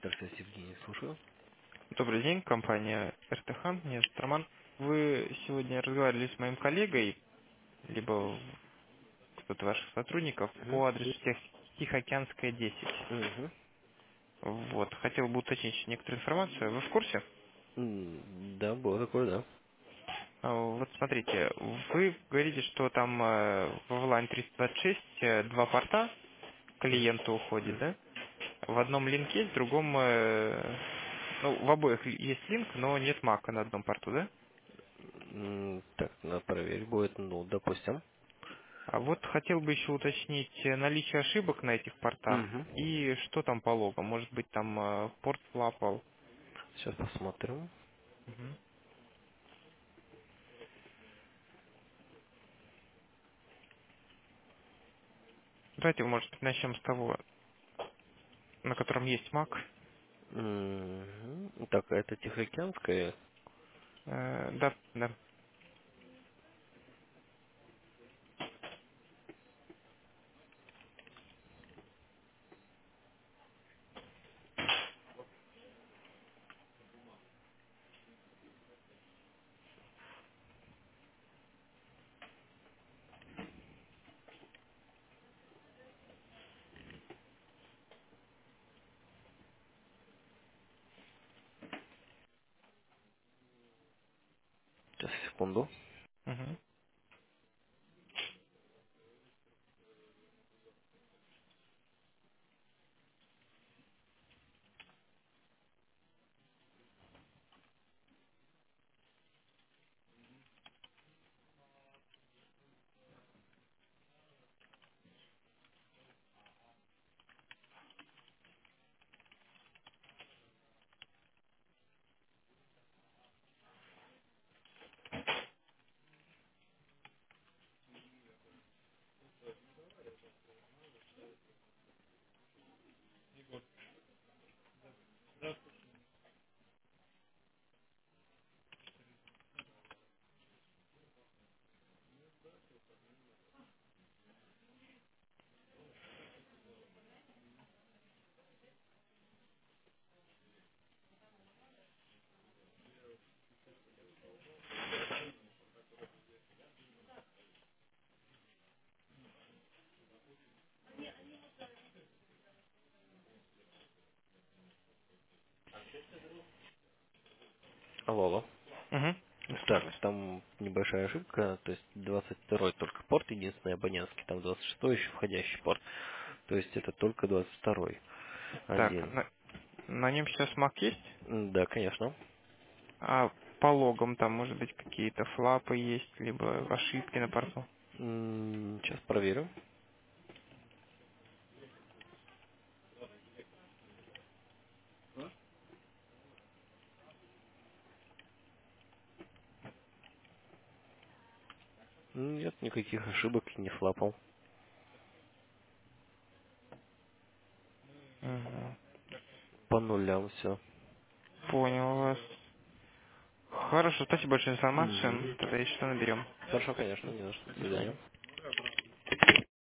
Торсес Евгений, слушаю. Добрый день, компания РТХ, меня зовут Роман. Вы сегодня разговаривали с моим коллегой, либо кто-то из ваших сотрудников, Мгм. по адресу Тихоокеанская, 10. Мгм. Вот, хотел бы уточнить некоторую информацию. Вы в курсе? Да, было такое, да. Вот смотрите, вы говорите, что там в Вовлайн 326 два порта клиенту уходит, да? В одном линк есть, в другом, ну, в обоих есть линк, но нет мака на одном порту, да? Так, надо проверить будет, ну, допустим. А вот хотел бы еще уточнить наличие ошибок на этих портах Угу. и что там по логам. Может быть, там порт слапал. Сейчас посмотрим. Мгм. Давайте, может, начнем с того, на котором есть Mac. Так, это Тихоокеанская. Да, да. Сейчас, секунду. Мгм. Алло, алло. Мгм. Я Так, слушаю вас. там небольшая ошибка, то есть 22-й только порт единственный абонентский, там 26-й еще входящий порт. То есть это только 22-й Так, один. на нем сейчас Mac есть, Да, конечно. а по логам там, может быть, какие-то флапы есть, либо ошибки на порту. Сейчас проверю. Нет никаких ошибок, не флапал. Мгм. По нулям все. Понял вас. Хорошо, спасибо большое за Угу. информацию. Тогда еще что наберем. Хорошо, конечно, не за что. До До свидания. свидания.